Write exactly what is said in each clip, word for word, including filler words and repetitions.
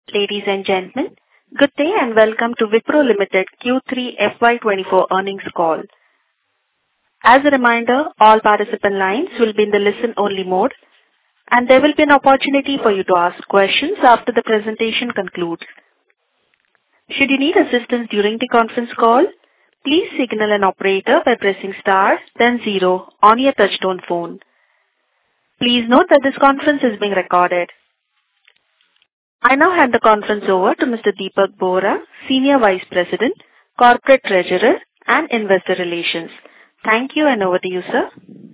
Ladies and gentlemen, good day and welcome to Wipro Limited Q three F Y twenty-four earnings call. As a reminder, all participant lines will be in the listen-only mode, and there will be an opportunity for you to ask questions after the presentation concludes. Should you need assistance during the conference call, please signal an operator by pressing star, then zero on your touch-tone phone. Please note that this conference is being recorded. I now hand the conference over to Mister Dipak Bohra, Senior Vice President, Corporate Treasurer, and Investor Relations. Thank you, and over to you, sir.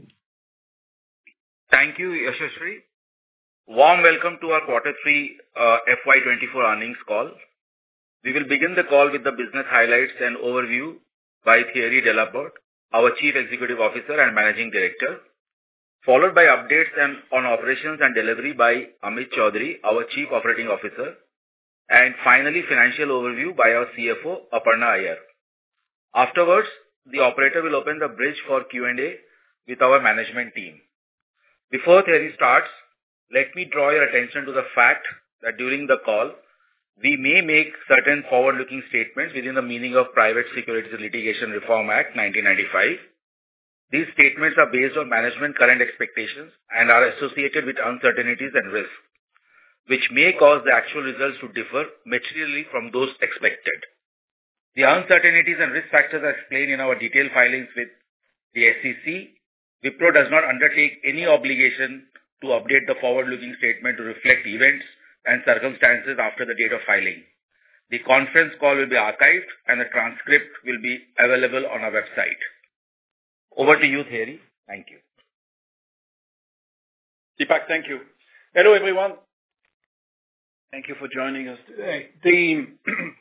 Thank you, Yashashree. Warm welcome to our Quarter three uh, F Y twenty-four earnings call. We will begin the call with the business highlights and overview by Thierry Delaporte, our Chief Executive Officer and Managing Director, followed by updates and, on operations and delivery by Amit Chaudhary, our Chief Operating Officer, and finally, financial overview by our C F O, Aparna Iyer. Afterwards, the operator will open the bridge for Q and A with our management team. Before Thierry starts, let me draw your attention to the fact that during the call, we may make certain forward-looking statements within the meaning of Private Securities Litigation Reform Act nineteen ninety-five. These statements are based on management current expectations and are associated with uncertainties and risks, which may cause the actual results to differ materially from those expected. The uncertainties and risk factors are explained in our detailed filings with the S E C. Wipro does not undertake any obligation to update the forward-looking statement to reflect events and circumstances after the date of filing. The conference call will be archived and the transcript will be available on our website. Over to you, Thierry. Thank you. Deepak, thank you. Hello, everyone. Thank you for joining us today. Team,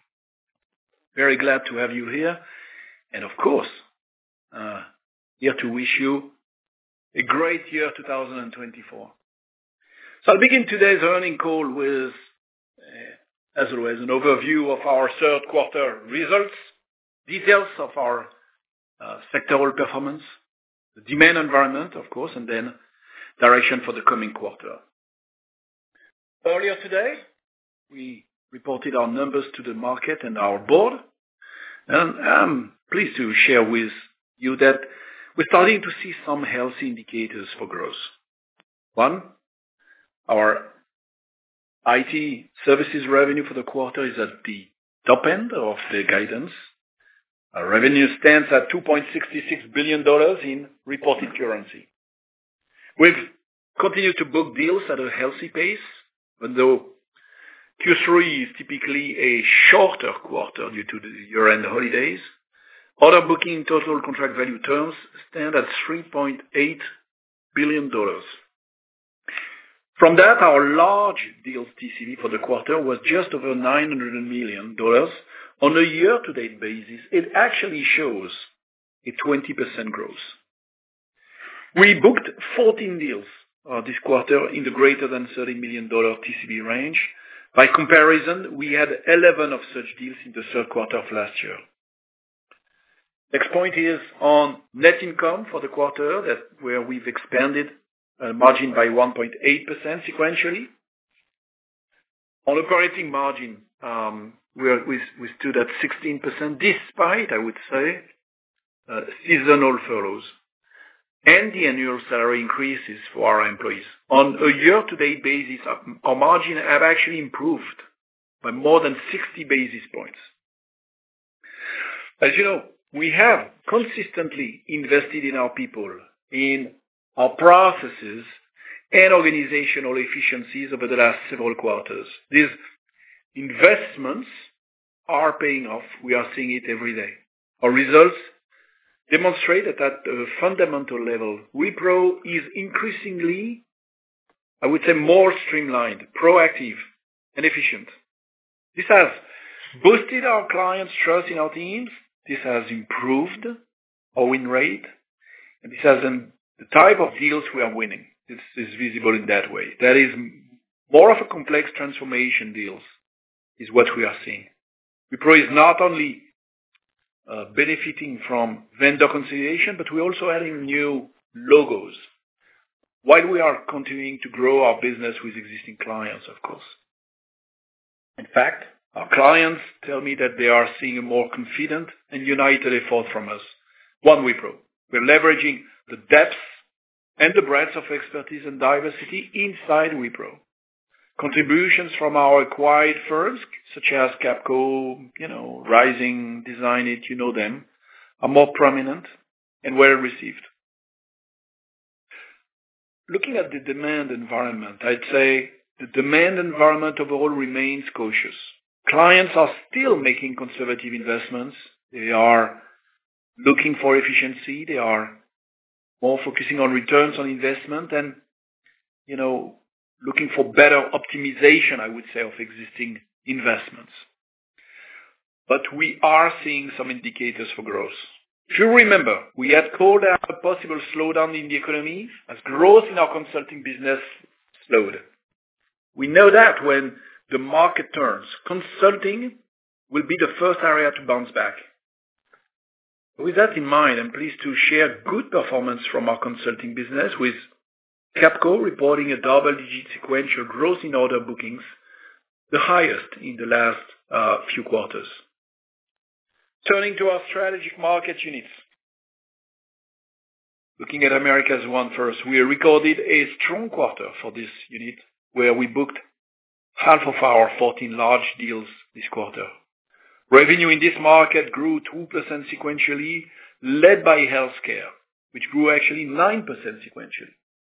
very glad to have you here. And of course, uh, here to wish you a great year two thousand twenty-four. So I'll begin today's earnings call with, uh, as always, an overview of our third quarter results, details of our Uh, sectoral performance, the demand environment, of course, and then direction for the coming quarter. Earlier today, we reported our numbers to the market and our board, and I'm pleased to share with you that we're starting to see some healthy indicators for growth. One, our I T services revenue for the quarter is at the top end of the guidance. Our revenue stands at two point six six billion dollars in reported currency. We've continued to book deals at a healthy pace, even though Q three is typically a shorter quarter due to the year-end holidays. Order booking in total contract value terms stand at three point eight billion dollars. From that, our large deals T C V for the quarter was just over nine hundred million dollars. On a year-to-date basis, it actually shows a twenty percent growth. We booked fourteen deals uh, this quarter in the greater than thirty million dollars T C V range. By comparison, we had eleven of such deals in the third quarter of last year. Next point is on net income for the quarter, that where we've expanded uh, margin by one point eight percent sequentially. On operating margin, um, We, are, we, we stood at sixteen percent, despite, I would say, uh, seasonal furloughs and the annual salary increases for our employees. On a year-to-date basis, our margin have actually improved by more than sixty basis points. As you know, we have consistently invested in our people, in our processes and organizational efficiencies over the last several quarters. These investments are paying off. We are seeing it every day. Our results demonstrate that at a fundamental level, Wipro is increasingly, I would say, more streamlined, proactive, and efficient. This has boosted our clients' trust in our teams. This has improved our win rate. And this has um, the type of deals we are winning. This is visible in that way. That is more of a complex transformation deals is what we are seeing. Wipro is not only uh, benefiting from vendor consolidation, but we're also adding new logos while we are continuing to grow our business with existing clients, of course. In fact, our clients tell me that they are seeing a more confident and united effort from us. One Wipro. We're leveraging the depth and the breadth of expertise and diversity inside Wipro. Contributions from our acquired firms, such as Capco, you know, Rising, Designit, you know them, are more prominent and well received. Looking at the demand environment, I'd say the demand environment overall remains cautious. Clients are still making conservative investments. They are looking for efficiency. They are more focusing on returns on investment and, you know, looking for better optimization, I would say, of existing investments. But we are seeing some indicators for growth. If you remember, we had called out a possible slowdown in the economy as growth in our consulting business slowed. We know that when the market turns, consulting will be the first area to bounce back. With that in mind, I'm pleased to share good performance from our consulting business, with Capco reporting a double-digit sequential growth in order bookings, the highest in the last uh, few quarters. Turning to our strategic market units. Looking at Americas one first, we recorded a strong quarter for this unit, where we booked half of our fourteen large deals this quarter. Revenue in this market grew two percent sequentially, led by healthcare, which grew actually nine percent sequentially.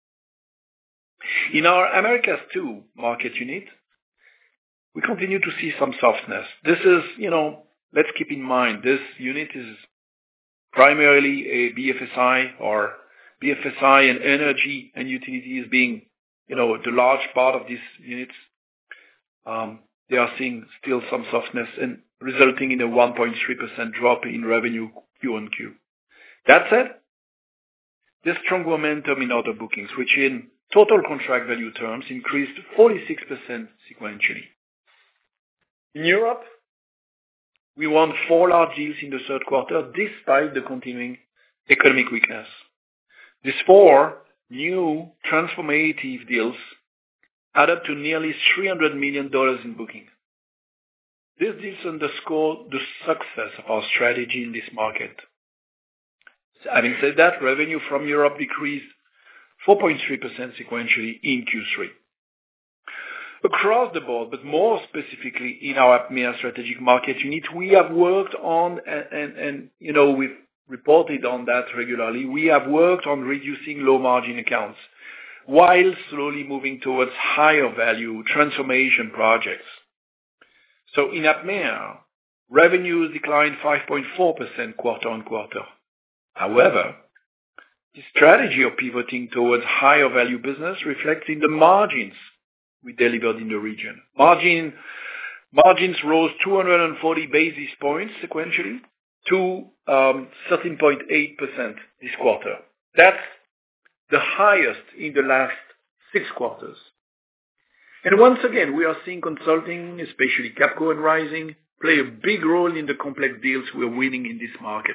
In our Americas two market unit, we continue to see some softness. This is, you know, let's keep in mind, this unit is primarily a B F S I, or B F S I and energy and utilities being, you know, the large part of these units. Um, they are seeing still some softness and resulting in a one point three percent drop in revenue Q on Q. That said, there's strong momentum in order bookings, which in total contract value terms increased forty-six percent sequentially. In Europe, we won four large deals in the third quarter despite the continuing economic weakness. These four new transformative deals add up to nearly three hundred million dollars in booking. These deals underscore the success of our strategy in this market. Having said that, revenue from Europe decreased four point three percent sequentially in Q three. Across the board, but more specifically in our APMEA strategic market unit, we have worked on, and, and, and you know, we've reported on that regularly, we have worked on reducing low-margin accounts while slowly moving towards higher value transformation projects. So in APMEA, revenues declined five point four percent quarter on quarter. However, the strategy of pivoting towards higher value business reflects in the margins we delivered in the region. Margin, margins rose two hundred forty basis points sequentially to um, thirteen point eight percent this quarter. That's the highest in the last six quarters. And once again, we are seeing consulting, especially Capco and Rising, play a big role in the complex deals we're winning in this market.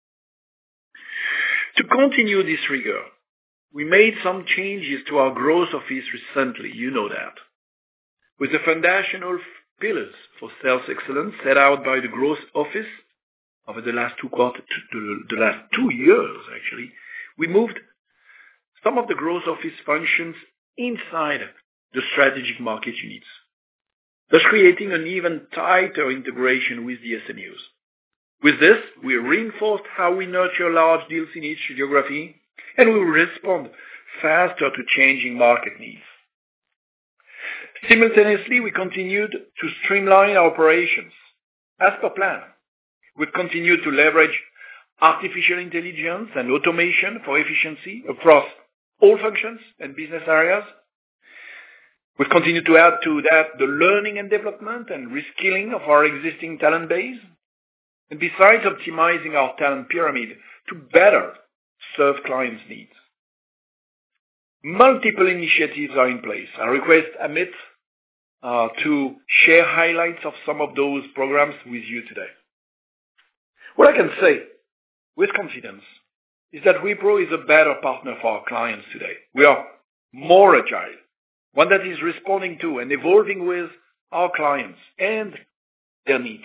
To continue this rigor, we made some changes to our growth office recently, you know that. With the foundational pillars for sales excellence set out by the growth office over the last two quarters, the last two years actually, we moved some of the growth office functions inside the strategic market units, thus creating an even tighter integration with the S M Us. With this, we reinforced how we nurture large deals in each geography, and we will respond faster to changing market needs. Simultaneously, we continued to streamline our operations. As per plan, we've continued to leverage artificial intelligence and automation for efficiency across all functions and business areas. We've continued to add to that the learning and development and reskilling of our existing talent base. And besides optimizing our talent pyramid to better serve clients' needs. Multiple initiatives are in place. I request Amit uh, to share highlights of some of those programs with you today. What I can say with confidence is that Wipro is a better partner for our clients today. We are more agile, one that is responding to and evolving with our clients and their needs.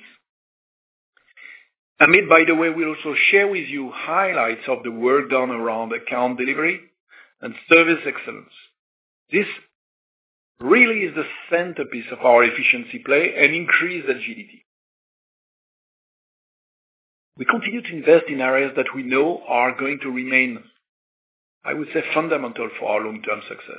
Amit, by the way, will also share with you highlights of the work done around account delivery and service excellence. This really is the centerpiece of our efficiency play and increased agility. We continue to invest in areas that we know are going to remain, I would say, fundamental for our long-term success.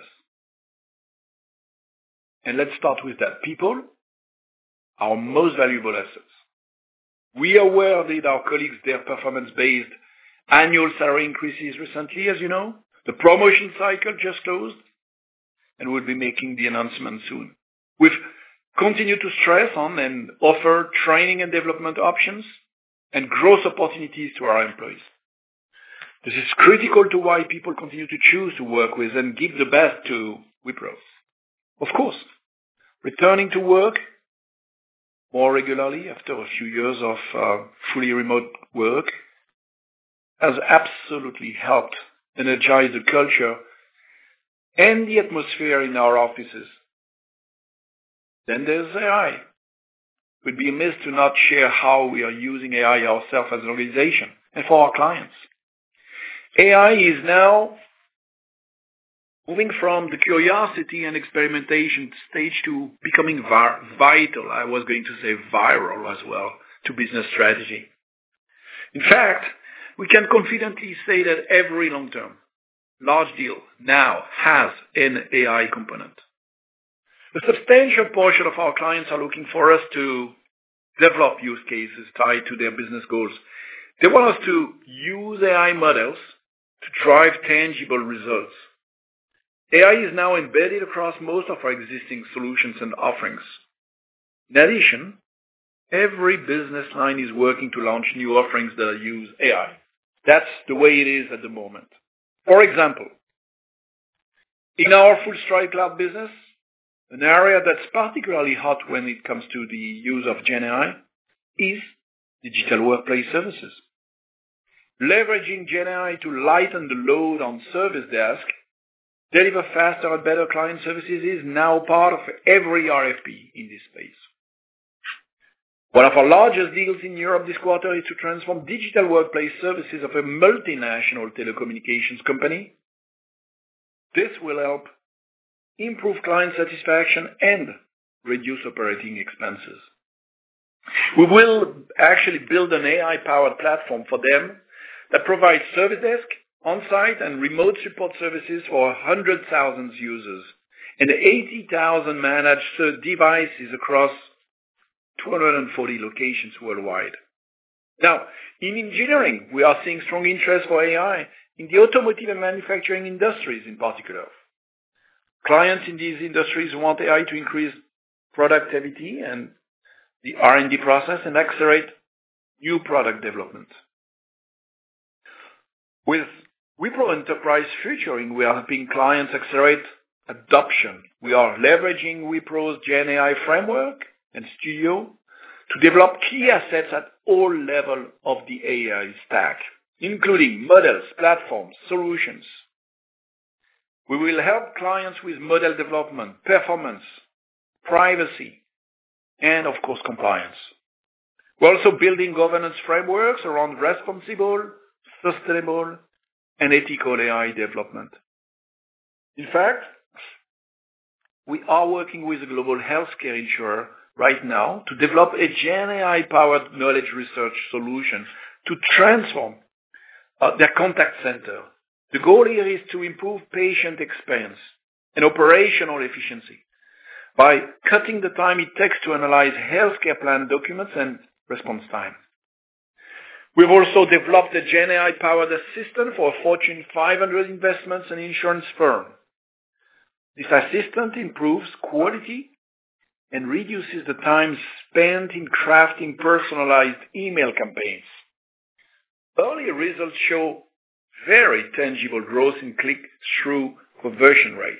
And let's start with that. People, our most valuable assets. We awarded our colleagues their performance-based annual salary increases recently, as you know. The promotion cycle just closed, and we'll be making the announcement soon. We've continued to stress on and offer training and development options and growth opportunities to our employees. This is critical to why people continue to choose to work with and give the best to Wipro. Of course, returning to work more regularly after a few years of uh, fully remote work has absolutely helped energize the culture and the atmosphere in our offices. Then there's A I. It would be amiss to not share how we are using A I ourselves as an organization and for our clients. A I is now moving from the curiosity and experimentation stage to becoming vi- vital, I was going to say viral as well, to business strategy. In fact, we can confidently say that every long-term, large deal now has an A I component. A substantial portion of our clients are looking for us to develop use cases tied to their business goals. They want us to use A I models to drive tangible results. A I is now embedded across most of our existing solutions and offerings. In addition, every business line is working to launch new offerings that use A I. That's the way it is at the moment. For example, in our full stride cloud business, an area that's particularly hot when it comes to the use of Gen A I is digital workplace services. Leveraging Gen A I to lighten the load on service desk, deliver faster and better client services is now part of every R F P in this space. One of our largest deals in Europe this quarter is to transform digital workplace services of a multinational telecommunications company. This will help improve client satisfaction and reduce operating expenses. We will actually build an A I-powered platform for them that provides service desk, on-site and remote support services for one hundred thousand users and eighty thousand managed devices across two hundred forty locations worldwide. Now, in engineering, we are seeing strong interest for A I in the automotive and manufacturing industries in particular. Clients in these industries want A I to increase productivity and the R and D process and accelerate new product development. With Wipro Enterprise Futuring, we are helping clients accelerate adoption. We are leveraging Wipro's Gen A I framework and studio to develop key assets at all levels of the A I stack, including models, platforms, solutions. We will help clients with model development, performance, privacy, and of course compliance. We're also building governance frameworks around responsible, sustainable, and ethical A I development. In fact, we are working with a global healthcare insurer right now to develop a Gen A I-powered knowledge research solution to transform uh, their contact center. The goal here is to improve patient experience and operational efficiency by cutting the time it takes to analyze healthcare plan documents and response time. We've also developed a Gen A I-powered assistant for a Fortune five hundred investments and insurance firm. This assistant improves quality and reduces the time spent in crafting personalized email campaigns. Early results show very tangible growth in click-through conversion rate.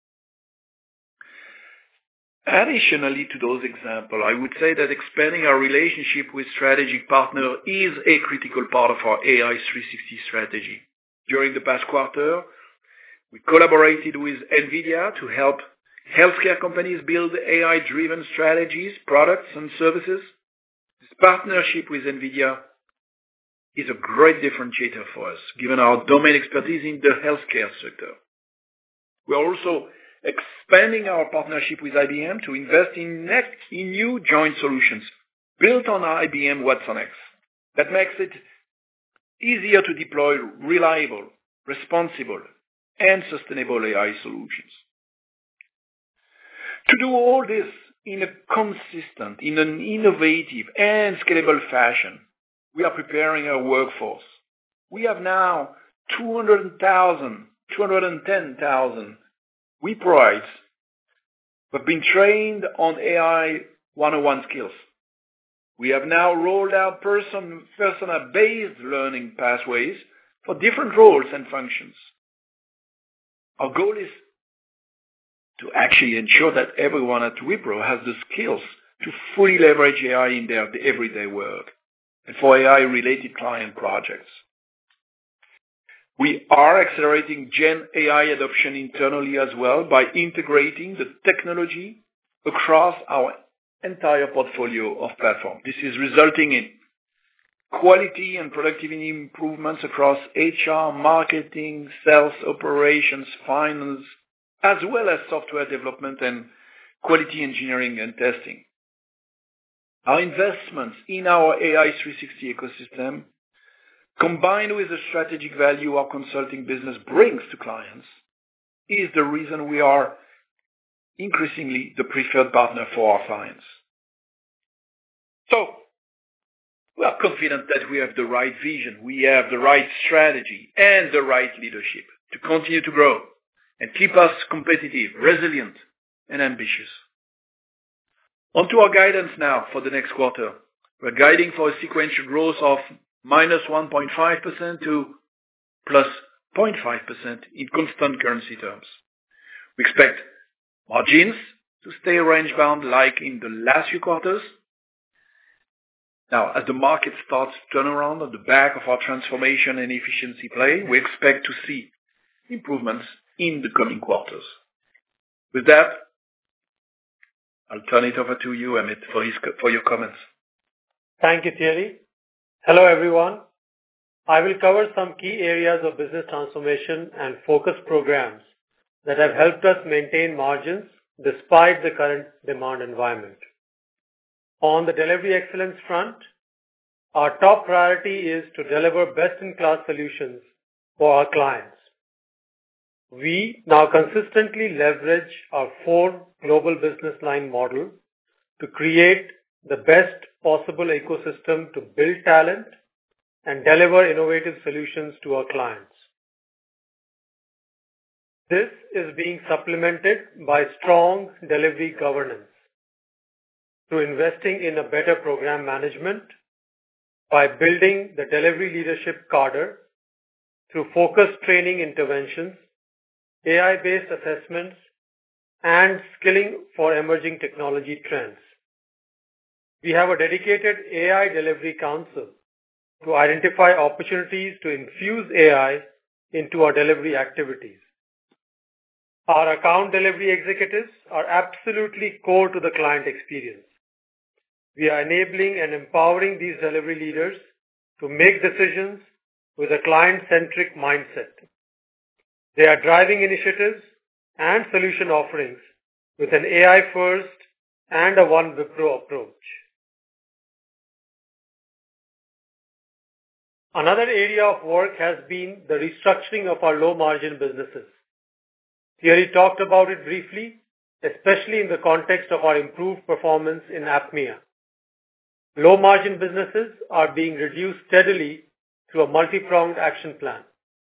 Additionally to those examples, I would say that expanding our relationship with strategic partners is a critical part of our A I three sixty strategy. During the past quarter, we collaborated with NVIDIA to help Healthcare companies build A I-driven strategies, products, and services. This partnership with NVIDIA is a great differentiator for us, given our domain expertise in the healthcare sector. We are also expanding our partnership with I B M to invest in, next, in new joint solutions built on I B M Watson-X. That makes it easier to deploy reliable, responsible, and sustainable A I solutions. To do all this in a consistent, in an innovative and scalable fashion, we are preparing our workforce. We have now two hundred thousand, two hundred ten thousand Wiproites who have been trained on A I one oh one skills. We have now rolled out person, persona-based learning pathways for different roles and functions. Our goal is to actually ensure that everyone at Wipro has the skills to fully leverage A I in their everyday work and for A I-related client projects. We are accelerating Gen A I adoption internally as well by integrating the technology across our entire portfolio of platforms. This is resulting in quality and productivity improvements across H R, marketing, sales, operations, finance, as well as software development and quality engineering and testing. Our investments in our A I three sixty ecosystem, combined with the strategic value our consulting business brings to clients, is the reason we are increasingly the preferred partner for our clients. So, we are confident that we have the right vision, we have the right strategy, and the right leadership to continue to grow and keep us competitive, resilient, and ambitious. On to our guidance now for the next quarter. We're guiding for a sequential growth of minus one point five percent to plus zero point five percent in constant currency terms. We expect margins to stay range-bound like in the last few quarters. Now, as the market starts to turn around on the back of our transformation and efficiency play, we expect to see improvements in the coming quarters. With that, I'll turn it over to you, Amit, for, his, for your comments. Thank you, Thierry. Hello, everyone. I will cover some key areas of business transformation and focus programs that have helped us maintain margins despite the current demand environment. On the delivery excellence front, our top priority is to deliver best-in-class solutions for our clients. We now consistently leverage our four global business line model to create the best possible ecosystem to build talent and deliver innovative solutions to our clients. This is being supplemented by strong delivery governance through investing in a better program management, by building the delivery leadership cadre through focused training interventions, A I-based assessments, and skilling for emerging technology trends. We have a dedicated A I Delivery Council to identify opportunities to infuse A I into our delivery activities. Our account delivery executives are absolutely core to the client experience. We are enabling and empowering these delivery leaders to make decisions with a client-centric mindset. They are driving initiatives and solution offerings with an A I-first and a One Wipro approach. Another area of work has been the restructuring of our low-margin businesses. Thierry talked about it briefly, especially in the context of our improved performance in APMEA. Low-margin businesses are being reduced steadily through a multi-pronged action plan.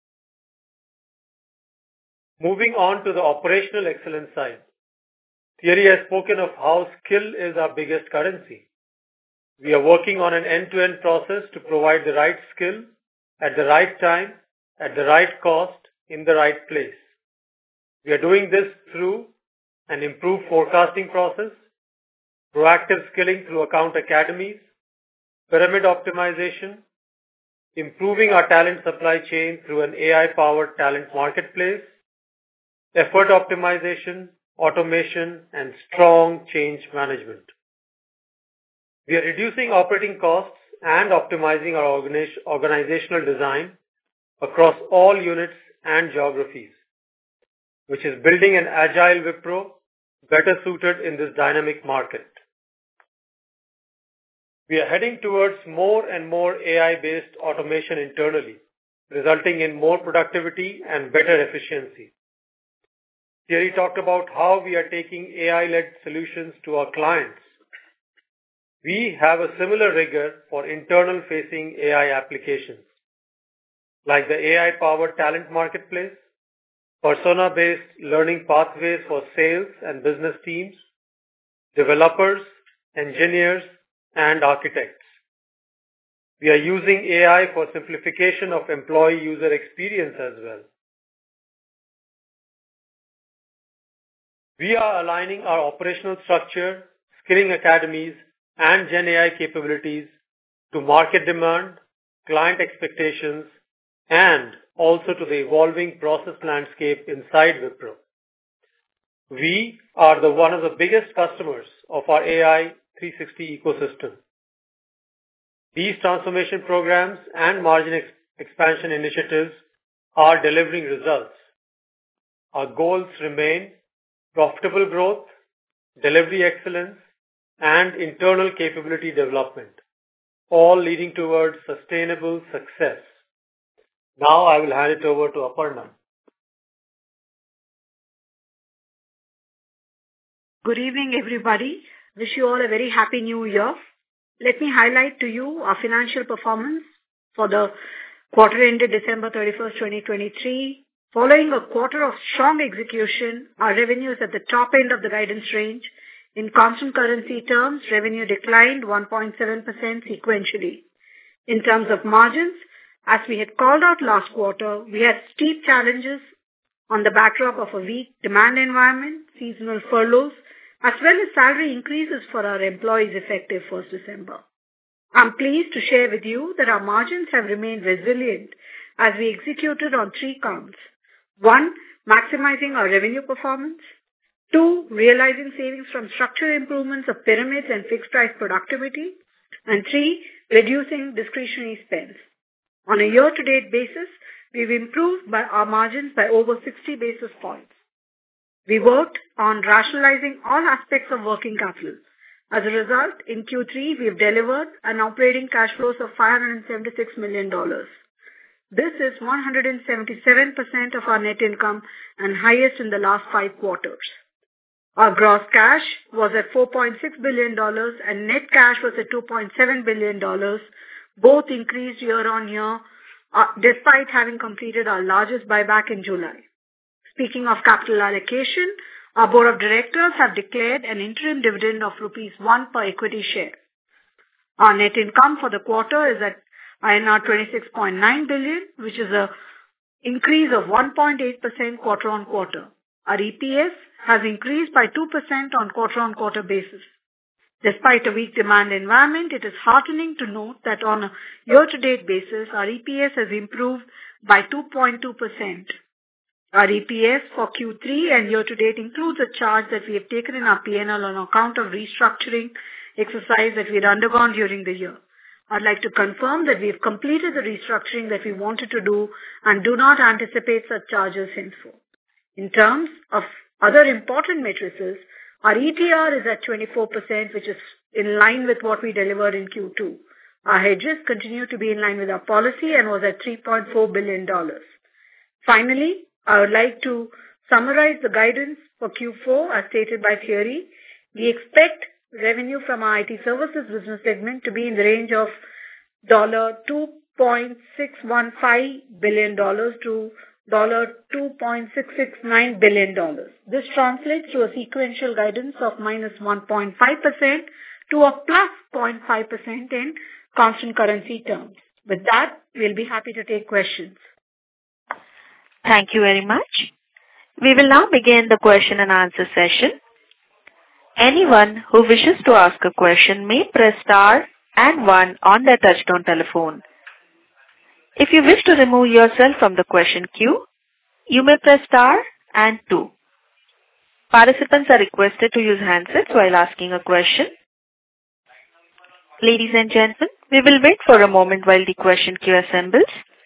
Moving on to the operational excellence side, Thierry has spoken of how skill is our biggest currency. We are working on an end-to-end process to provide the right skill at the right time, at the right cost, in the right place. We are doing this through an improved forecasting process, proactive skilling through account academies, pyramid optimization, improving our talent supply chain through an A I-powered talent marketplace, effort optimization, automation, and strong change management. We are reducing operating costs and optimizing our organi- organizational design across all units and geographies, which is building an agile Wipro better suited in this dynamic market. We are heading towards more and more A I-based automation internally, resulting in more productivity and better efficiency. Thierry talked about how we are taking A I-led solutions to our clients. We have a similar rigor for internal-facing A I applications, like the A I-powered talent marketplace, persona-based learning pathways for sales and business teams, developers, engineers, and architects. We are using A I for simplification of employee user experience as well. We are aligning our operational structure, skilling academies, and Gen A I capabilities to market demand, client expectations, and also to the evolving process landscape inside Wipro. We are the one of the biggest customers of our A I three sixty ecosystem. These transformation programs and margin ex- expansion initiatives are delivering results. Our goals remain profitable growth, delivery excellence, and internal capability development, all leading towards sustainable success. Now I will hand it over to Aparna. Good evening, everybody. Wish you all a very happy new year. Let me highlight to you our financial performance for the quarter ended December thirty-first, twenty twenty-three. Following a quarter of strong execution, our revenue is at the top end of the guidance range. In constant currency terms, revenue declined one point seven percent sequentially. In terms of margins, as we had called out last quarter, we had steep challenges on the backdrop of a weak demand environment, seasonal furloughs, as well as salary increases for our employees effective first December. I'm pleased to share with you that our margins have remained resilient as we executed on three counts. One, maximizing our revenue performance. Two, realizing savings from structural improvements of pyramids and fixed price productivity. And three, reducing discretionary spends. On a year-to-date basis, we've improved by our margins by over sixty basis points. We worked on rationalizing all aspects of working capital. As a result, in Q three, we've delivered an operating cash flows of five hundred seventy-six million dollars. This is one hundred seventy-seven percent of our net income and highest in the last five quarters. Our gross cash was at four point six billion dollars and net cash was at two point seven billion dollars. Both increased year on year uh, despite having completed our largest buyback in July. Speaking of capital allocation, our board of directors have declared an interim dividend of rupees one per equity share. Our net income for the quarter is at I N R twenty-six point nine billion, which is an increase of one point eight percent quarter on quarter. Our E P S has increased by two percent on quarter on quarter basis. Despite a weak demand environment, it is heartening to note that on a year-to-date basis, our E P S has improved by two point two percent. Our E P S for Q three and year-to-date includes a charge that we have taken in our P and L on account of restructuring exercise that we had undergone during the year. I'd like to confirm that we have completed the restructuring that we wanted to do and do not anticipate such charges henceforth. In terms of other important matrices, our E T R is at twenty-four percent, which is in line with what we delivered in Q two. Our hedges continue to be in line with our policy and was at three point four billion dollars. Finally, I would like to summarize the guidance for Q four as stated by Thierry. We expect revenue from our I T services business segment to be in the range of two point six one five billion dollars to two point six six nine billion dollars. This translates to a sequential guidance of minus one point five percent to a plus zero point five percent in constant currency terms. With that, we'll be happy to take questions. Thank you very much. We will now begin the question and answer session. Anyone who wishes to ask a question may press star and one on their touchtone telephone. If you wish to remove yourself from the question queue, you may press star and two. Participants are requested to use handsets while asking a question. Ladies and gentlemen, we will wait for a moment while the question queue assembles.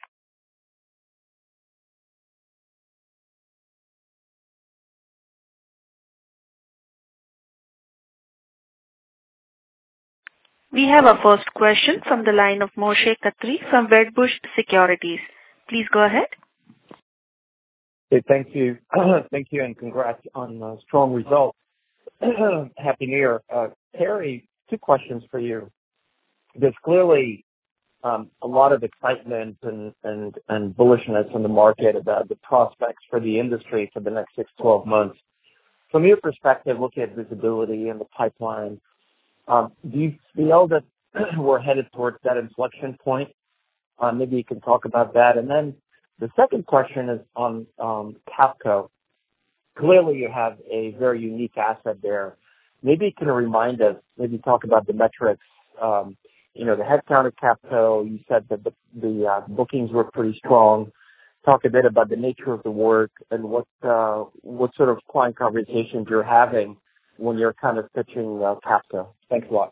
We have our first question from the line of Moshe Katri from Wedbush Securities. Please go ahead. Okay, thank you. Thank you, and congrats on uh, strong results. Happy New Year. Uh, Thierry, two questions for you. There's clearly um, a lot of excitement and, and, and bullishness in the market about the prospects for the industry for the next six, twelve months. From your perspective, looking at visibility and the pipeline, Um, do you feel that we're headed towards that inflection point? Uh, maybe you can talk about that. And then the second question is on um, Capco. Clearly, you have a very unique asset there. Maybe you can remind us, maybe talk about the metrics. Um, you know, the headcount at Capco, you said that the, the uh, bookings were pretty strong. Talk a bit about the nature of the work and what uh, what sort of client conversations you're having when you're kind of pitching uh, Capco. Thanks a lot.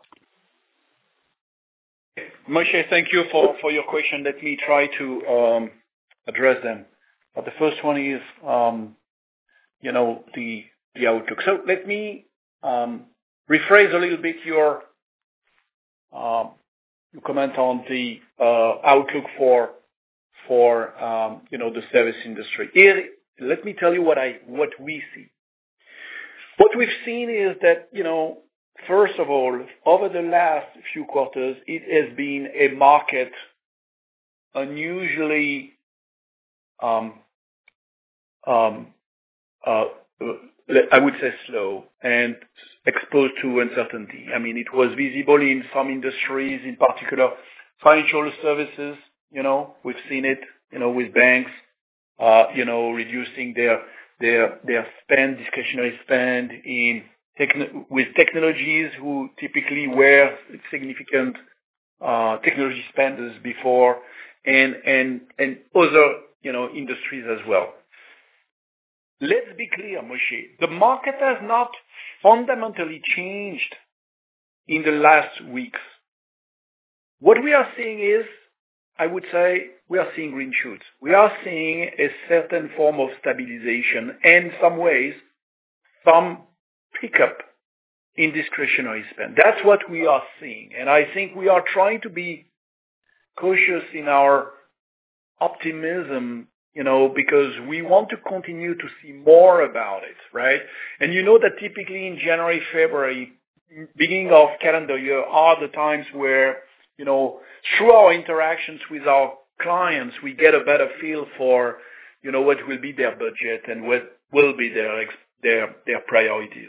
Moshe, thank you for, for your question. Let me try to um, address them. But the first one is, um, you know, the the outlook. So let me um, rephrase a little bit your um, your comment on the uh, outlook for for um, you know the service industry. Here, let me tell you what I what we see. What we've seen is that, you know, first of all, over the last few quarters, it has been a market unusually, um, um, uh, I would say slow and exposed to uncertainty. I mean, it was visible in some industries, in particular financial services. You know, we've seen it, you know, with banks, uh, you know, reducing their their their spend, discretionary spend in techn- with technologies who typically were significant uh, technology spenders before, and and and other, you know, industries as well. Let's be clear, Moshe, the market has not fundamentally changed in the last weeks. What we are seeing is, I would say, we are seeing green shoots. We are seeing a certain form of stabilization and in some ways, some pickup in discretionary spend. That's what we are seeing. And I think we are trying to be cautious in our optimism, you know, because we want to continue to see more about it, right? And you know that typically in January, February, beginning of calendar year are the times where, you know, through our interactions with our clients, we get a better feel for, you know, what will be their budget and what will be their their their priorities.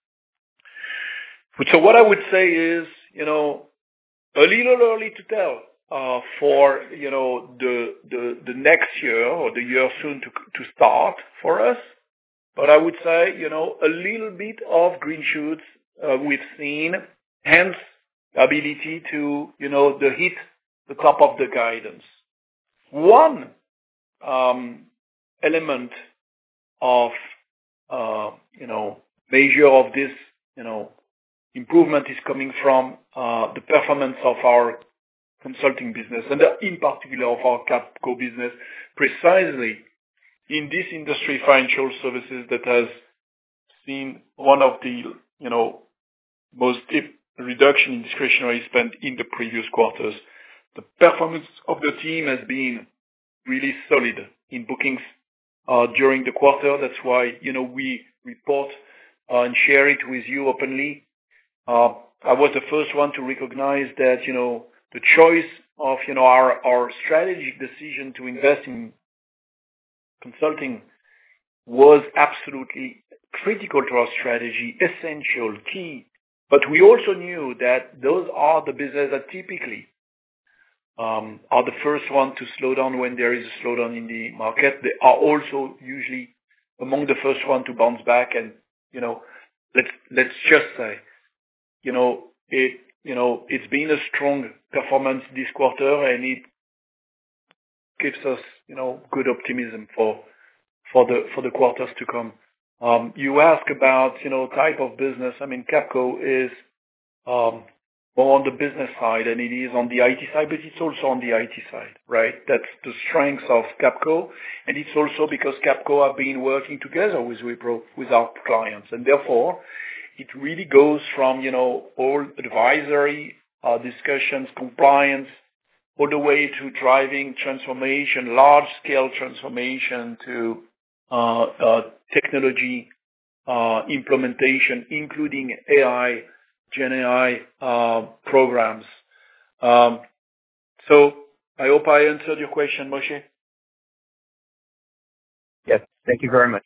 So what I would say is, you know, a little early to tell uh, for, you know, the the the next year or the year soon to to start for us. But I would say, you know, a little bit of green shoots uh, we've seen, hence ability to, you know, the hit the top of the guidance. One um, element of, uh, you know, measure of this, you know, improvement is coming from uh, the performance of our consulting business, and in particular of our Capco business, precisely in this industry, financial services, that has seen one of the, you know, most deep reduction in discretionary spend in the previous quarters. The performance of the team has been really solid in bookings uh, during the quarter. That's why, you know, we report uh, and share it with you openly. Uh, I was the first one to recognize that, you know, the choice of, you know, our, our strategic decision to invest in consulting was absolutely critical to our strategy, essential, key. But we also knew that those are the businesses that typically um, are the first one to slow down when there is a slowdown in the market. They are also usually among the first one to bounce back. And, you know, let's let's just say, you know, it you know it's been a strong performance this quarter, and it gives us, you know, good optimism for for the for the quarters to come. Um, you ask about, you know, type of business. I mean, Capco is um, more on the business side than it is on the I T side, but it's also on the I T side, right? That's the strength of Capco, and it's also because Capco have been working together with Wipro, with our clients, and therefore it really goes from, you know, all advisory uh, discussions, compliance, all the way to driving transformation, large-scale transformation to uh, uh, technology uh, implementation, including A I, Gen A I uh, programs. Um, so I hope I answered your question, Moshe. Yes, thank you very much.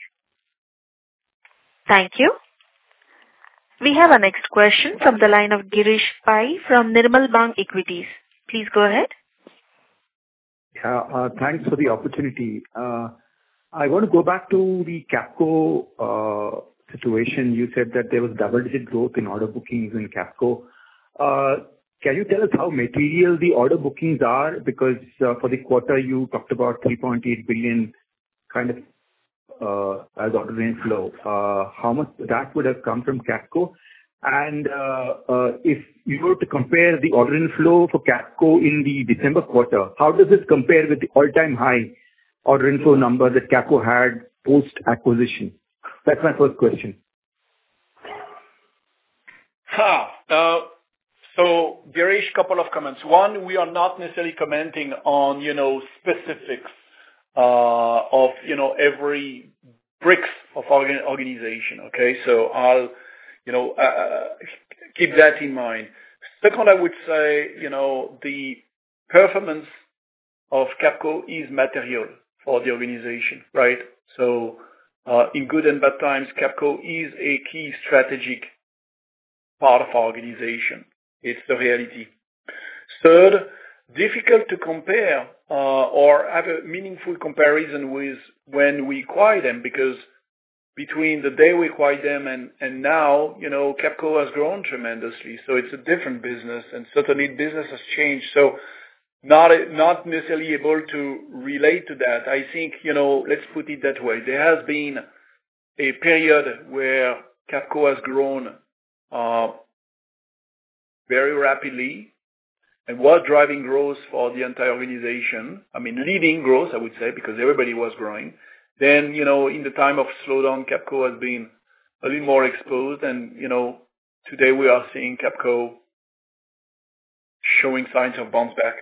Thank you. We have our next question from the line of Girish Pai from Nirmal Bang Equities. Please go ahead. Yeah, uh, thanks for the opportunity. Uh, I want to go back to the Capco uh, situation. You said that there was double-digit growth in order bookings in Capco. Uh, Can you tell us how material the order bookings are? Because uh, for the quarter, you talked about three point eight billion kind of uh, as order inflow. Uh, How much that would have come from Capco? And uh, uh, if you were to compare the order inflow for Capco in the December quarter, how does it compare with the all-time high order inflow number that Capco had post-acquisition? That's my first question. Ha! Uh, so, Girish, couple of comments. One, we are not necessarily commenting on, you know, specifics uh, of, you know, every bricks of organ- organization, okay? So I'll, you know, uh, keep that in mind. Second, I would say, you know, the performance of Capco is material for the organization, right? So, uh, in good and bad times, Capco is a key strategic part of our organization. It's the reality. Third, difficult to compare uh, or have a meaningful comparison with when we acquire them, because between the day we acquired them and, and now, you know, Capco has grown tremendously. So it's a different business, and certainly business has changed. So not not necessarily able to relate to that. I think, you know, let's put it that way. There has been a period where Capco has grown uh, very rapidly and was driving growth for the entire organization. I mean, leading growth, I would say, because everybody was growing. Then, you know, in the time of slowdown, Capco has been a little more exposed. And, you know, today we are seeing Capco showing signs of bounce back.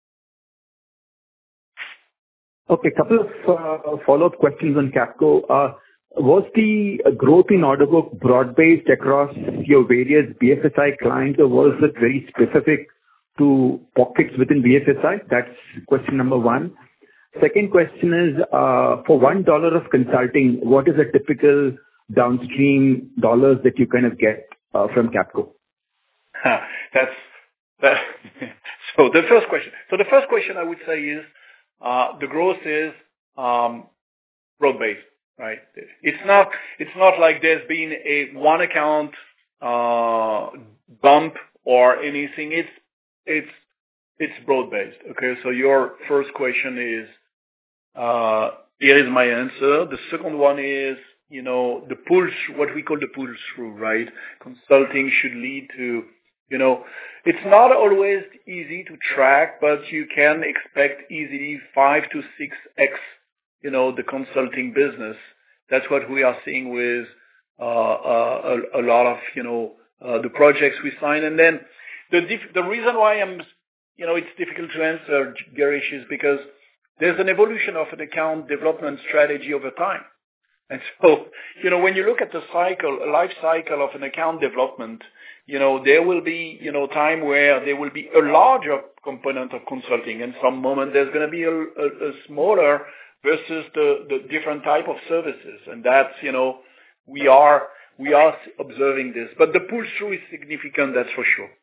Okay, couple of uh, follow-up questions on Capco. Uh, was the growth in order book broad-based across your various B F S I clients, or was it very specific to pockets within B F S I? That's question number one. Second question is, uh, for one dollar of consulting, what is a typical downstream dollars that you kind of get uh, from Capco? Huh, that's that. So the first question. So the first question I would say is, uh, the growth is um, broad-based, right? It's not. It's not like there's been a one account uh, bump or anything. It's it's it's broad-based. Okay. So your first question is. Uh, here is my answer. The second one is, you know, the pull, what we call the pull through, right? Consulting should lead to, you know, it's not always easy to track, but you can expect easily five to six X, you know, the consulting business. That's what we are seeing with uh, uh, a, a lot of, you know, uh, the projects we sign. And then the dif- the reason why I'm, you know, it's difficult to answer, Girish, is because there's an evolution of an account development strategy over time. And so, you know, when you look at the cycle, a life cycle of an account development, you know, there will be, you know, time where there will be a larger component of consulting, and some moment there's going to be a, a, a smaller versus the, the different type of services. And that's, you know, we are, we are observing this, but the pull through is significant. That's for sure.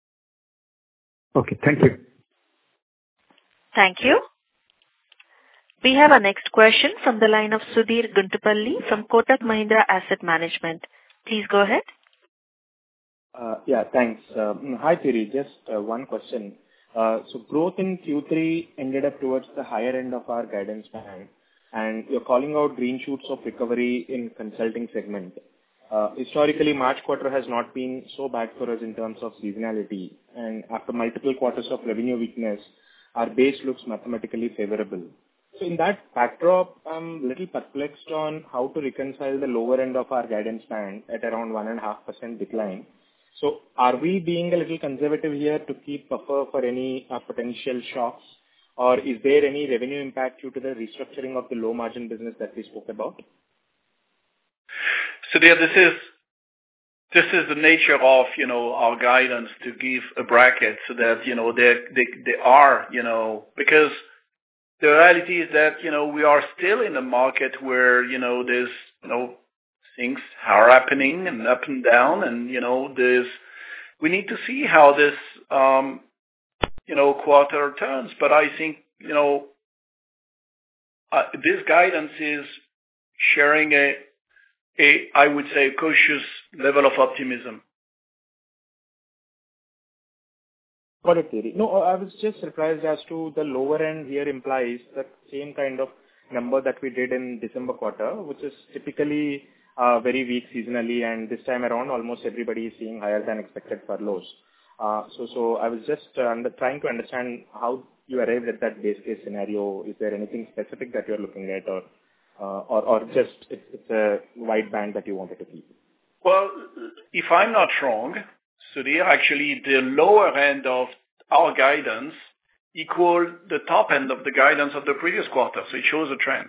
Okay. Thank you. Thank you. We have our next question from the line of Sudheer Guntupalli from Kotak Mahindra Asset Management. Please go ahead. Uh, yeah, thanks. Uh, hi, Thierry. Just uh, one question. Uh, so growth in Q three ended up towards the higher end of our guidance band. and you're calling out green shoots of recovery in consulting segment. Uh, historically, March quarter has not been so bad for us in terms of seasonality, and after multiple quarters of revenue weakness, our base looks mathematically favorable. So in that backdrop, I'm a little perplexed on how to reconcile the lower end of our guidance band at around one point five percent decline. So are we being a little conservative here to keep buffer for any uh, potential shocks, or is there any revenue impact due to the restructuring of the low margin business that we spoke about? So there, this is this is the nature of, you know, our guidance, to give a bracket so that, you know, there they, they are, you know, because the reality is that, you know, we are still in a market where, you know, there's, you know, things are happening and up and down, and, you know, there's, we need to see how this, um, you know, quarter turns. But I think, you know, uh, this guidance is sharing a, a, I would say, cautious level of optimism. Got it, Thierry. No, I was just surprised as to the lower end here implies the same kind of number that we did in December quarter, which is typically uh, very weak seasonally, and this time around almost everybody is seeing higher than expected furloughs. Uh, so, so I was just uh, under, trying to understand how you arrived at that base case scenario. Is there anything specific that you're looking at, or uh, or, or just it's, it's a wide band that you wanted to keep? Well, if I'm not wrong, so they are actually the lower end of our guidance equal the top end of the guidance of the previous quarter. So it shows a trend.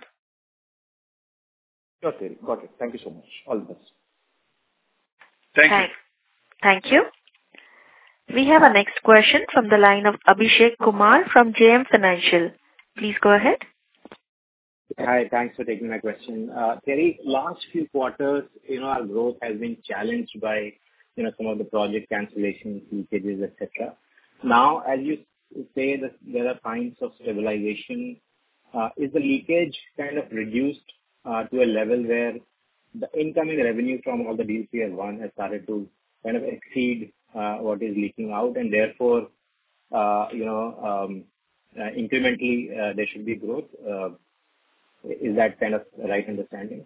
Got it. Got it. Thank you so much. All the best. Thank Thank, you. thank you. We have a next question from the line of Abhishek Kumar from J M Financial. Please go ahead. Hi, thanks for taking my question. Uh, Thierry, last few quarters, you know, our growth has been challenged by, you know, some of the project cancellations, leakages, et cetera. Now, as you say that there are signs of stabilization, uh, is the leakage kind of reduced uh, to a level where the incoming revenue from all the deals we have won has started to kind of exceed uh, what is leaking out, and therefore, uh, you know, um, uh, incrementally uh, there should be growth? Uh, Is that kind of the right understanding?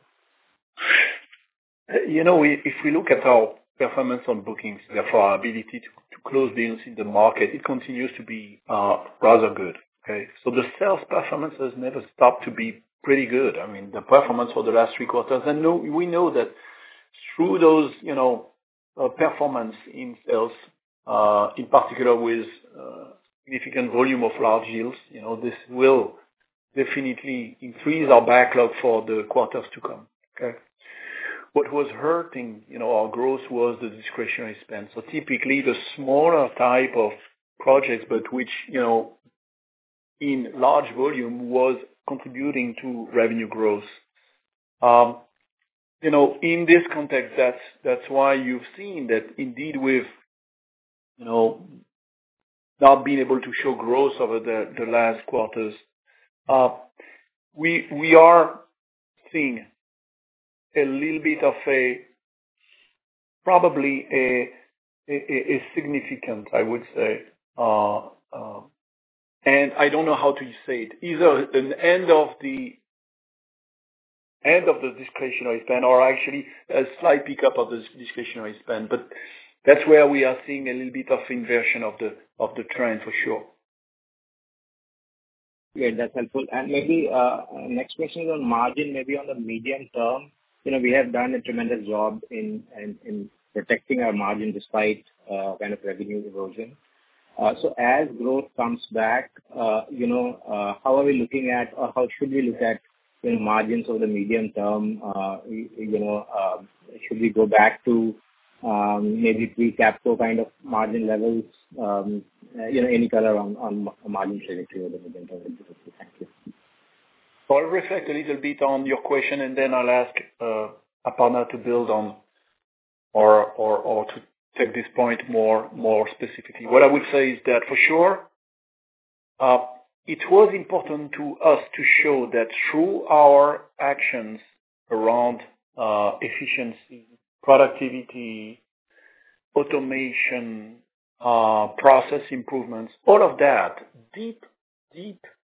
You know, we, if we look at our performance on bookings, therefore our ability to, to close deals in the market, it continues to be uh, rather good. Okay, so the sales performance has never stopped to be pretty good. I mean, the performance for the last three quarters, and no, we know that through those, you know, uh, performance in sales, uh, in particular with uh, significant volume of large deals, you know, this will definitely increase our backlog for the quarters to come. Okay. What was hurting, you know, our growth was the discretionary spend. So typically the smaller type of projects, but which, you know, in large volume was contributing to revenue growth. Um, you know, in this context, that's, that's why you've seen that indeed we've, you know, not been able to show growth over the, the last quarters. Uh, we, we are seeing a little bit of a, probably a, a, a significant, I would say, uh, uh, and I don't know how to say it, either an end of the, end of the discretionary spend or actually a slight pickup of the discretionary spend. But that's where we are seeing a little bit of inversion of the, of the trend for sure. Great, that's helpful. And maybe uh, next question is on margin, maybe on the medium term. You know, we have done a tremendous job in in, in protecting our margin despite uh, kind of revenue erosion. Uh, so as growth comes back, uh, you know, uh, how are we looking at, or how should we look at, you know, margins over the medium term? Uh, you, you know, uh, should we go back to um, maybe pre-Capco kind of margin levels? Um, uh, you know, any color on, on margin trajectory over the medium term? Thank you. So I'll reflect a little bit on your question, and then I'll ask uh, Aparna to build on or, or, or to take this point more, more specifically. What I would say is that for sure, uh, it was important to us to show that through our actions around uh, efficiency, productivity, automation, uh, process improvements, all of that, deep, deep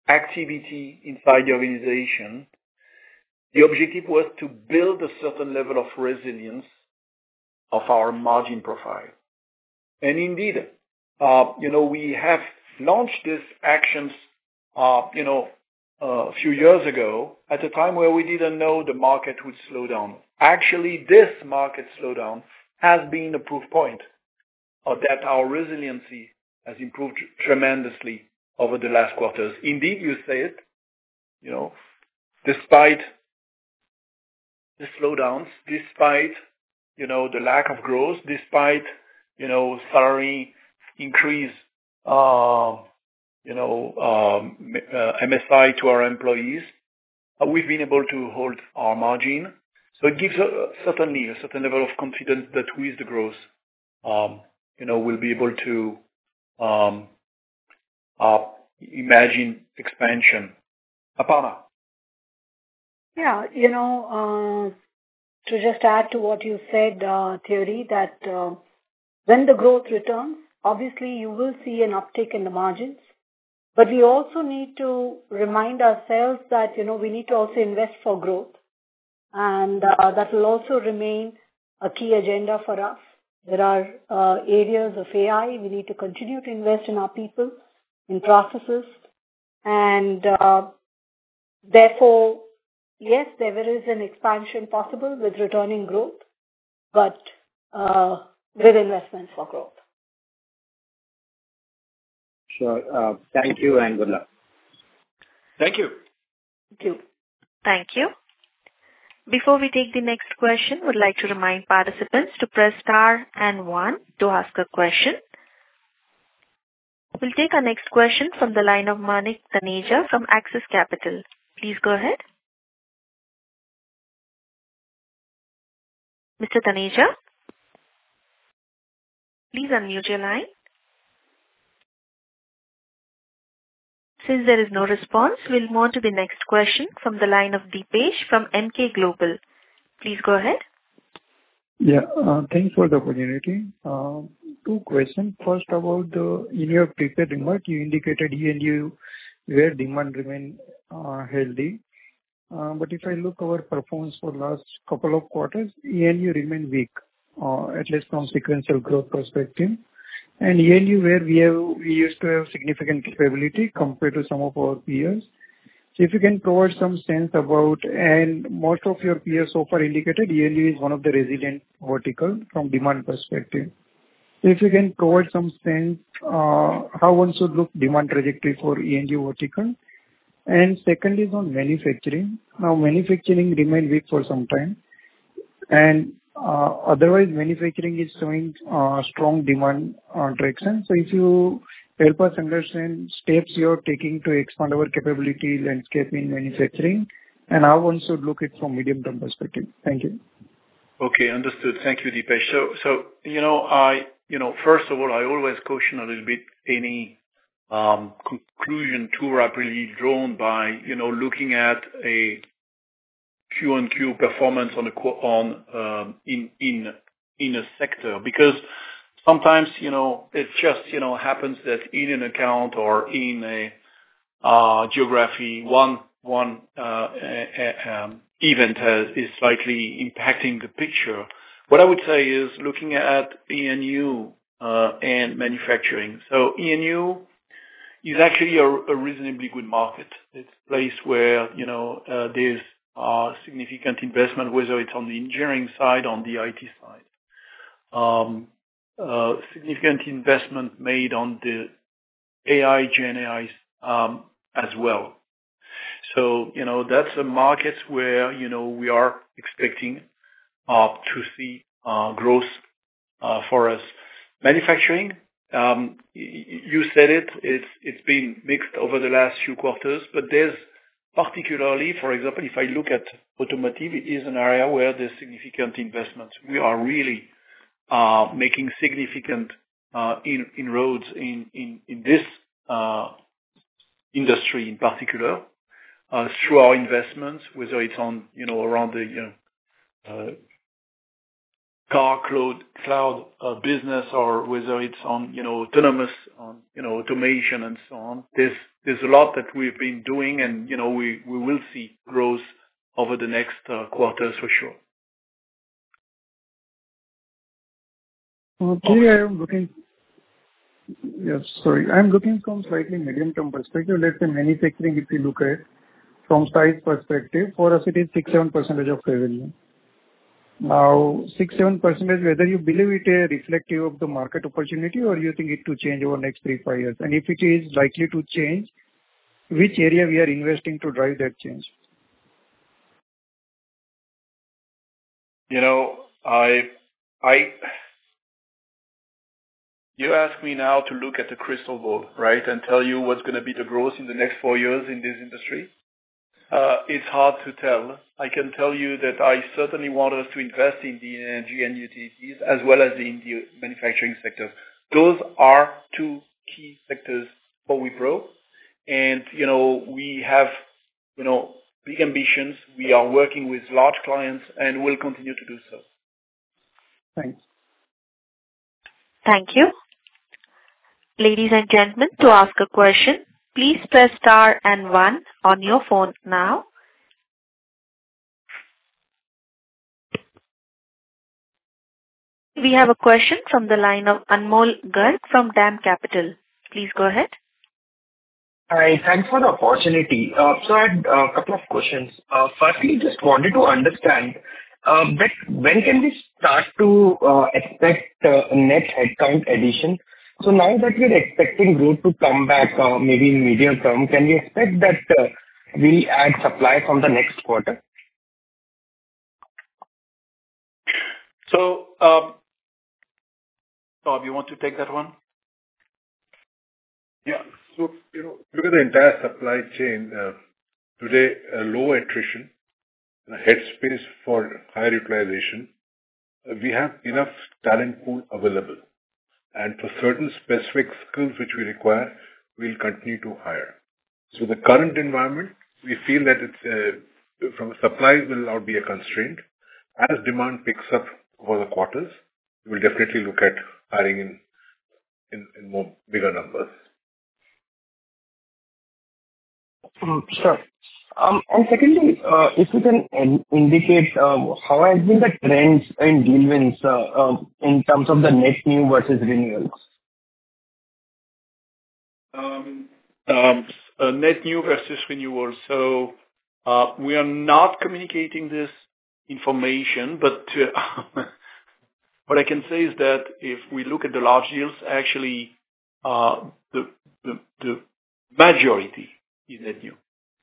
activity inside the organization, the objective was to build a certain level of resilience of our margin profile. And indeed, uh, you know, we have launched these actions, uh, you know, uh, a few years ago at a time where we didn't know the market would slow down. Actually, this market slowdown has been a proof point of that our resiliency has improved tremendously over the last quarters. Indeed, you say it, you know, despite the slowdowns, despite, you know, the lack of growth, despite, you know, salary increase, uh, you know, um, uh, M S I to our employees, uh, we've been able to hold our margin. So it gives uh, certainly a certain level of confidence that with the growth, um, you know, we'll be able to um, uh, imagine expansion. Aparna. Yeah, you know, uh, to just add to what you said, uh, Thierry, that uh, when the growth returns, obviously you will see an uptick in the margins. But we also need to remind ourselves that, you know, we need to also invest for growth. And uh, that will also remain a key agenda for us. There are uh, areas of A I. We need to continue to invest in our people, in processes. And uh, therefore, yes, there is an expansion possible with returning growth, but uh, with investments for growth. Sure. Uh, thank you and good luck. Thank you. Thank you. Thank you. Before we take the next question, would like to remind participants to press star and one to ask a question. We'll take our next question from the line of Manik Taneja from Axis Capital. Please go ahead. Mister Taneja, please unmute your line. Since there is no response, we'll move on to the next question from the line of Deepesh from Emkay Global. Please go ahead. Yeah, uh, thanks for the opportunity. Uh, two questions. First, about the in your prepared remark, you indicated E and U where demand remain uh, healthy. Uh, but if I look our performance for last couple of quarters, E and U remain weak, uh, at least from sequential growth perspective. And E and U where we have we used to have significant capability compared to some of our peers. So if you can provide some sense about, and most of your peers so far indicated E and U is one of the resilient vertical from demand perspective. So if you can provide some sense uh, how one should look demand trajectory for E and U vertical. And second is on manufacturing. Now manufacturing remain weak for some time, and uh, otherwise manufacturing is showing uh, strong demand uh, traction. So if you help us understand steps you are taking to expand our capability landscape in manufacturing, and how one should look at from medium-term perspective. Thank you. Okay, understood. Thank you, Deepesh. So, so you know, I, you know, first of all, I always caution a little bit any um, conclusion too rapidly drawn by, you know, looking at a Q on Q performance on a on um, in in in a sector, because sometimes, you know, it just, you know, happens that in an account or in a uh, geography, one one uh, uh, um, event has, is slightly impacting the picture. What I would say is looking at E and U uh, and manufacturing. So E and U is actually a, a reasonably good market. It's a place where, you know, uh, there's uh, significant investment, whether it's on the engineering side, on the I T side. Um, uh, significant investment made on the A I, Gen A I um, as well. So, you know, that's a market where, you know, we are expecting uh, to see uh, growth uh, for us. Manufacturing, um, you said it, it's it's been mixed over the last few quarters, but there's particularly, for example, if I look at automotive, it is an area where there's significant investments. We are really uh, making significant uh, in, inroads in, in, in this uh, industry in particular. Uh, through our investments, whether it's on, you know, around the, you know, uh, car cloud, cloud uh, business, or whether it's on, you know, autonomous, on, you know, automation and so on. There's, there's a lot that we've been doing, and, you know, we we will see growth over the next uh, quarters for sure. Okay, I am looking... Yes, sorry. I'm looking from slightly medium-term perspective. Let's say manufacturing, if you look at from size perspective, for us it is six to seven percent of revenue. Now, six to seven percent, whether you believe it is reflective of the market opportunity or you think it to change over next three to five years? And if it is likely to change, which area we are investing to drive that change? You know, I, I, you ask me now to look at the crystal ball, right, and tell you what's going to be the growth in the next four years in this industry. Uh, it's hard to tell. I can tell you that I certainly want us to invest in the energy and utilities as well as in the manufacturing sector. Those are two key sectors for Wipro. And, you know, we have, you know, big ambitions. We are working with large clients and will continue to do so. Thanks. Thank you. Ladies and gentlemen, to ask a question, please press star and one on your phone now. We have a question from the line of Anmol Garg from DAM Capital. Please go ahead. Hi, thanks for the opportunity. Uh, so I had a couple of questions. Uh, firstly, just wanted to understand uh, that when can we start to uh, expect uh, net headcount addition? So now that we're expecting growth to come back, uh, maybe in medium term, can we expect that uh, we'll add supply from the next quarter? So, um, Bob, you want to take that one? Yeah. So, you know, look at the entire supply chain. Uh, today, a low attrition, a headspace for higher utilization. Uh, we have enough talent pool available. And for certain specific skills which we require, we'll continue to hire. So the current environment, we feel that it's uh, from supply will not be a constraint. As demand picks up over the quarters, we will definitely look at hiring in in, in more bigger numbers. Um, sure. Um, and secondly, uh, if you can in- indicate uh, how has been the trends in deal wins uh, um, in terms of the net new versus renewals? Um, um, uh, net new versus renewal. So uh, we are not communicating this information, but uh, what I can say is that if we look at the large deals, actually uh, the, the the majority is net new.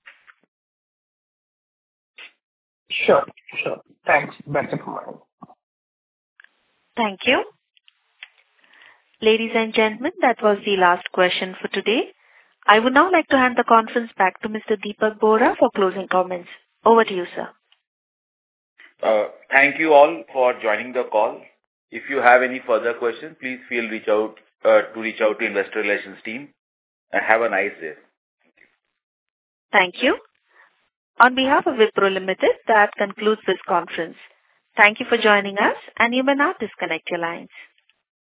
Sure, sure. Thanks. That's it from my end. Thank you. Ladies and gentlemen, that was the last question for today. I would now like to hand the conference back to Mister Dipak Bohra for closing comments. Over to you, sir. Uh, thank you all for joining the call. If you have any further questions, please feel reach out uh, to reach out to Investor Relations team. And have a nice day. Thank you. On behalf of Wipro Limited, that concludes this conference. Thank you for joining us, and you may now disconnect your lines.